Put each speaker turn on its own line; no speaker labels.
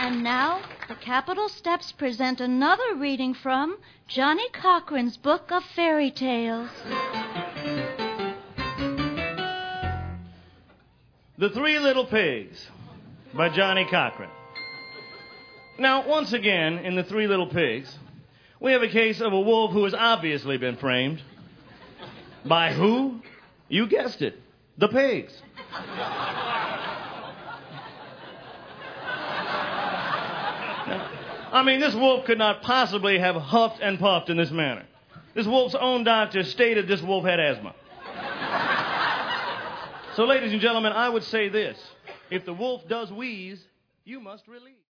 And now, the Capitol Steps present another reading from Johnny Cochran's Book of Fairy Tales.
The Three Little Pigs by Johnny Cochran. Now, once again, in The Three Little Pigs, we have a case of a wolf who has obviously been framed. By who? You guessed it. The pigs. This wolf could not possibly have huffed and puffed in this manner. This wolf's own doctor stated this wolf had asthma. So, ladies and gentlemen, I would say this. If the wolf does wheeze, you must release.